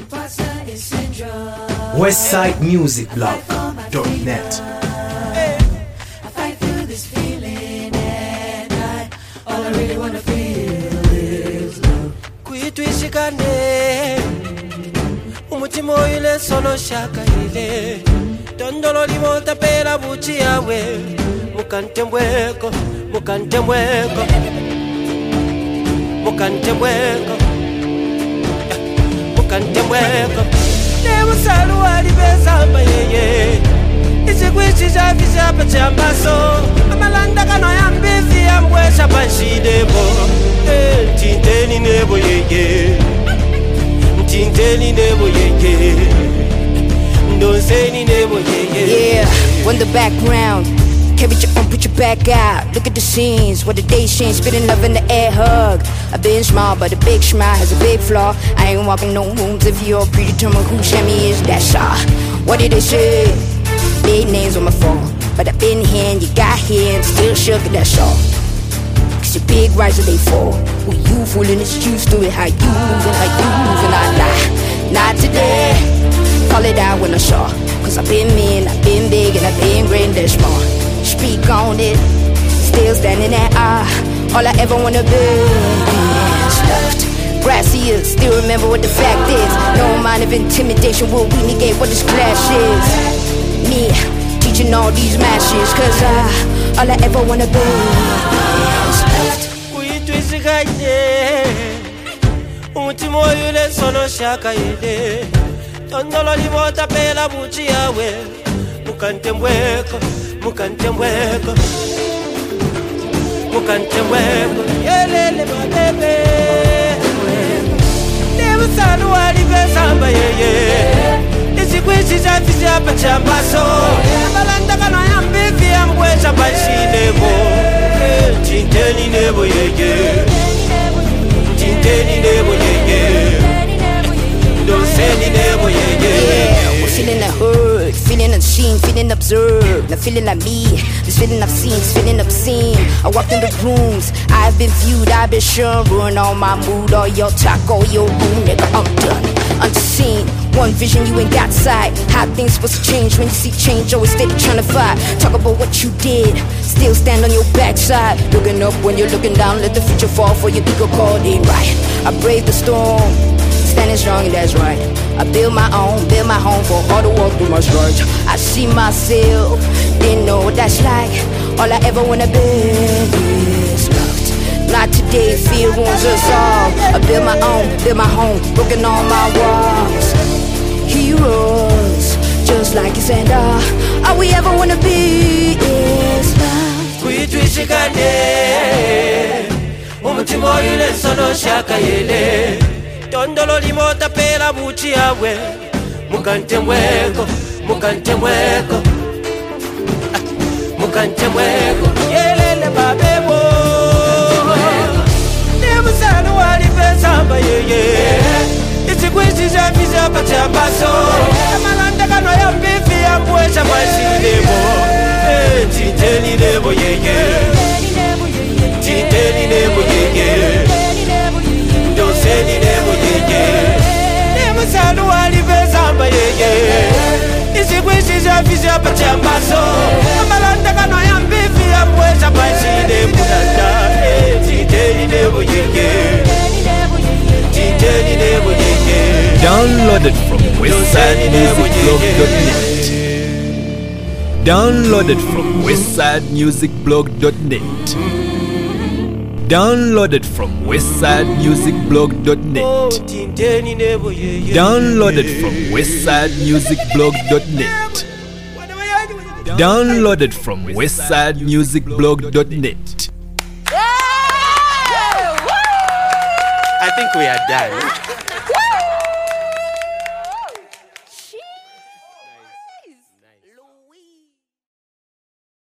WestsideMusicBlog.net. I fight through this feeling at night. All I really wanna feel is love. Kuitwishikane umutima ile solo shaka ile dondolo limota pela buchi yawe mukantembweko mukantembweko mukantembweko mukantembweko nemusalu alibezamba yeye ichikwichi chafishapa chambaso amalanda kano yambizi yambwesha panshidebo ntinteni nebo yeye ntinteni nebo yeye ndonseni nebo yeye. Yeah, on the background, carry your own, put your back out. Look at the scenes, what the day change, spitting love in the air hug. I've been small, but a big smile has a big flaw. I ain't walking no rooms if you're predetermined who Shammy is, that shaw. What did they say? Big names on my phone, but I've been here and you got here and still shook at that shaw. Cause your big rise or they fall. Who you fooling is used to it, how you moving, not today. Call it out when I saw. Cause I've been mean, I've been big, and I've been great and they're small. Speak on it, still standing at all I ever wanna be is loved. Brassy is, still remember what the fact is. No amount of intimidation will we negate what this clash is. Me, teaching all these masses. Cause all I ever wanna be is loved. Kuitwishikane umutima ile solo shaka ile dondolo limota pela buchi yawe mukantembweko mukantembweko mukantembweko yelele mabebe nemusalu alibezamba yeye ichikwichi chafishapa chambaso amalanda kano yambizi yambwesha panshidebo ntinteni nebo yeye ntinteni nebo yeye ndonseni nebo yeye. We're feeling unheard, feeling unseen, feeling observed. Not feeling like me, this feeling I've seen, this feeling obscene. I walked in the rooms, I've been viewed, I've been shown. Ruin all my mood, all your talk, all your room, nigga, I'm done. Unseen, one vision, you ain't got sight. How things supposed to change when you see change, always steady trying to fight. Talk about what you did, still stand on your backside. Looking up when you're looking down, let the future fall for your ego called in right. I braved the storm, standing strong and that's right. I build my home for all the walk through my strides. I see myself, didn't know what that's like. All I ever wanna be is loved. Not today, fear ruins us all. I build my home, broken all my walls. Heroes, just like you and all we ever wanna be is loved. Kuitwishikane umutima ile solo shaka ile dondolo limota pela buchi yawe mukantembweko mukantembweko mukantembweko yelele babebo nemusalu alibezamba yeye ichikwichi chafishapa chambaso amalanda kano yambizi yambwesha panshidebo ntinteni nebo yeye ntinteni nebo yeye ndonseni nebo yeye nemusalu alibezamba yeye ichikwichi chafishapa chambaso amalanda kano yambizi yambwesha panshidebo ntinteni nebo yeye ntinteni nebo yeye. Downloaded from WestsideMusicBlog.net. Downloaded from WestsideMusicBlog.net. Downloaded from WestsideMusicBlog.net. Downloaded from WestsideMusicBlog.net. Downloaded from WestsideMusicBlog.net. I think we are done.